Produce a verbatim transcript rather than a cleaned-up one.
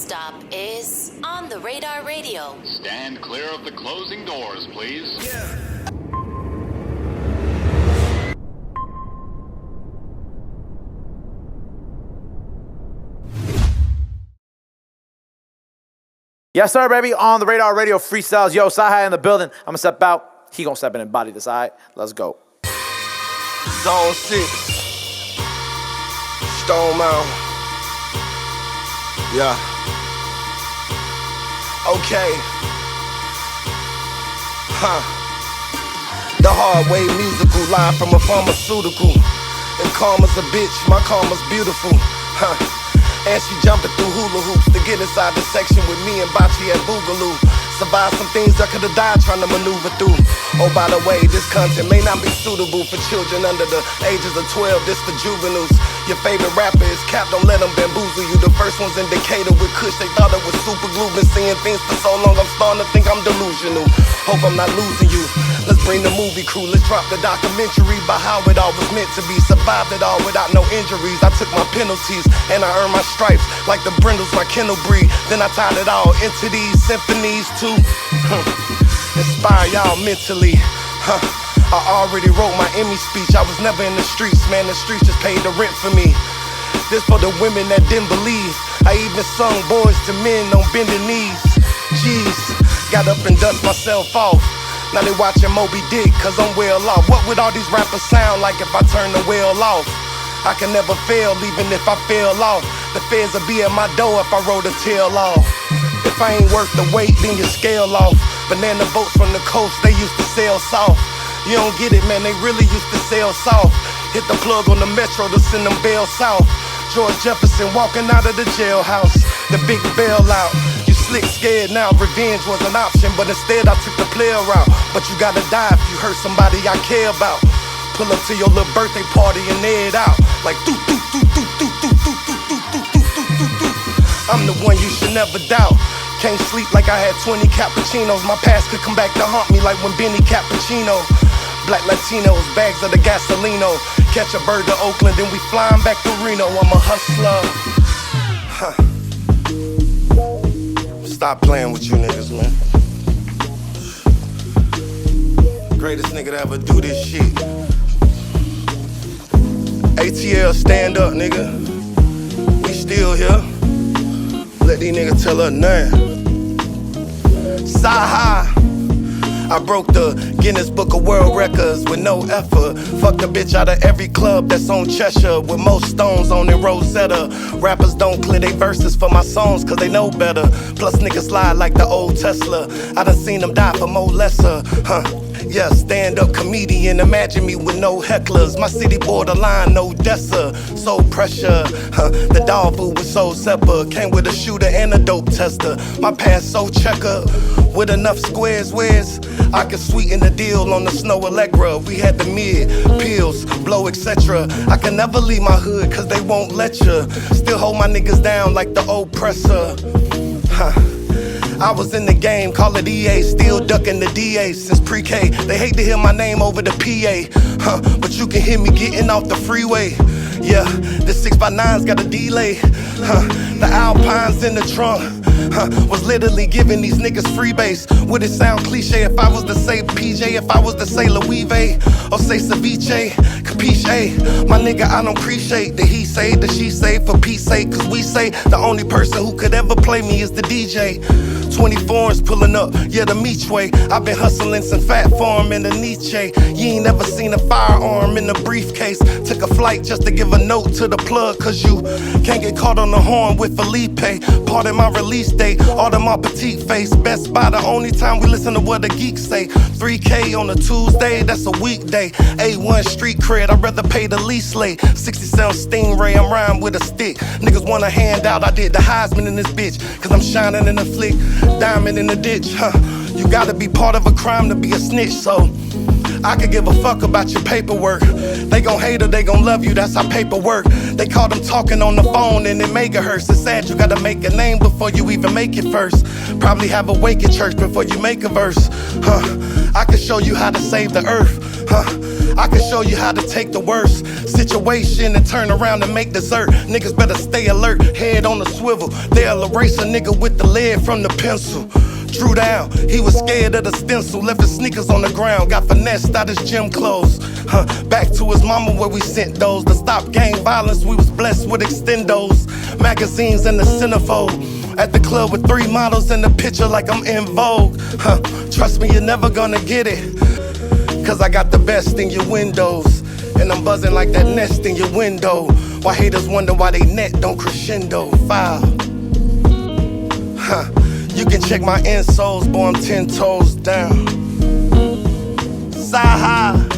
stop is On the Radar Radio. Stand clear of the closing doors, please. Yeah. Yes, sir, baby. On the Radar Radio freestyles. Yo, Sci-Hi in the building. I'm going to step out. He going to step in and body this, all right? Let's go. Zone six. Stone Mountain. Yeah. Okay. Huh. The hard way musical, live from a pharmaceutical. If karma's a bitch, my karma's beautiful. Huh. And she jumping through hula hoops to get inside the section with me and Bachi at Boogaloo. Survived some things I could've died trying to maneuver through. Oh, by the way, this content may not be suitable for children under the ages of twelve. This for juveniles. Your favorite rapper is Cap, don't let them bamboozle you. The first one's in Decatur with Kush, they thought it was super glue. Been seeing things for so long, I'm starting to think I'm delusional. Hope I'm not losing you. Let's bring the movie crew, let's drop the documentary about how it all was meant to be. Survived it all without no injuries. I took my penalties and I earned my stripes like the brindles my kennel breed. Then I tied it all into these symphonies to inspire y'all mentally. Huh. I already wrote my Emmy speech. I was never in the streets, man. The streets just paid the rent for me. This for the women that didn't believe. I even sung Boys to Men on bending knees. Jeez, got up and dust myself off. Now they watching Moby Dick, cause I'm well off. What would all these rappers sound like if I turn the wheel off? I can never fail, even if I fail off. The feds will be at my door if I roll the tail off. If I ain't worth the weight, then you scale off. Banana boats from the coast, they used to sail south. You don't get it, man, they really used to sail south. Hit the plug on the metro to send them bail south. George Jefferson walking out of the jailhouse. The big bailout. You slick scared now, revenge was an option, but instead I took the player route. But you gotta die if you hurt somebody I care about. Pull up to your little birthday party and air it out. Like doo doo doo doo doo doo doo doo doo doo doo doo doo. I'm the one you should never doubt. Can't sleep like I had twenty cappuccinos. My past could come back to haunt me like when Benny Cappuccino. Black Latinos, bags of the gasolino. Catch a bird to Oakland, then we flying back to Reno. I'm a hustler. Huh. Stop playing with you niggas, man. Greatest nigga to ever do this shit. A T L, stand up, nigga. We still here. Let these niggas tell her nothing. Sci-Hi. I broke the Guinness Book of World Records with no effort. Fucked a bitch out of every club that's on Cheshire with most stones on it, Rosetta. Rappers don't clear they verses for my songs cause they know better. Plus niggas slide like the old Tesla. I done seen them die for more lesser, huh? Yeah, stand-up comedian, imagine me with no hecklers. My city borderline, no Dessa. So pressure, huh? The dog food was so separ. Came with a shooter and a dope tester. My past so checker. With enough squares, where's I could sweeten the deal on the Snow Allegra. We had the mid, pills, blow, et cetera. I can never leave my hood cause they won't let ya. Still hold my niggas down like the oppressor. Huh. I was in the game, call it E A, still ducking the D A since pre-K. They hate to hear my name over the P A, huh? But you can hear me getting off the freeway. Yeah, the six by nine's got a delay, huh? The Alpine's in the trunk, huh? Was literally giving these niggas free base. Would it sound cliche if I was to say P J, if I was to say Louis V, or say Ceviche, capiche? My nigga, I don't appreciate the he say, the she say, for peace sake. Cause we say the only person who could ever play me is the D J. twenty-fours pulling up, yeah, the Meach way. I've been hustling since Fat Farm in the Nietzsche. You ain't never seen a firearm in a briefcase. Took a flight just to give a note to the plug, cause you can't get caught on the horn with Felipe. Pardon my release date, all of my petite face. Best Buy, the only time we listen to what the geeks say. three K on a Tuesday, that's a weekday. A one street cred, I'd rather pay the lease late. sixty-seven Stingray, I'm riding with a stick. Niggas want a handout, I did the Heisman in this bitch. Cause I'm shining in the flick. Diamond in the ditch, huh? You gotta be part of a crime to be a snitch, so I could give a fuck about your paperwork. They gon' hate or they gon' love you, that's how paper work. They call them talking on the phone and it megahertz. It's sad you gotta make a name before you even make it first. Probably have a wake at church before you make a verse, huh? I can show you how to save the earth, huh? I can show you how to take the worst situation and turn around and make dessert. Niggas better stay alert, head on the swivel. They'll erase a nigga with the lead from the pencil. Drew down, he was scared of the stencil. Left his sneakers on the ground, got finessed out his gym clothes. Huh, back to his mama where we sent those. To stop gang violence, we was blessed with extendos. Magazines and the centerfold. At the club with three models in the picture like I'm in Vogue. Huh, trust me, you're never gonna get it. Cause I got the best in your windows. And I'm buzzing like that nest in your window. Why haters wonder why they net don't crescendo. Foul. Huh. You can check my insoles, boy, I'm ten toes down. Side high.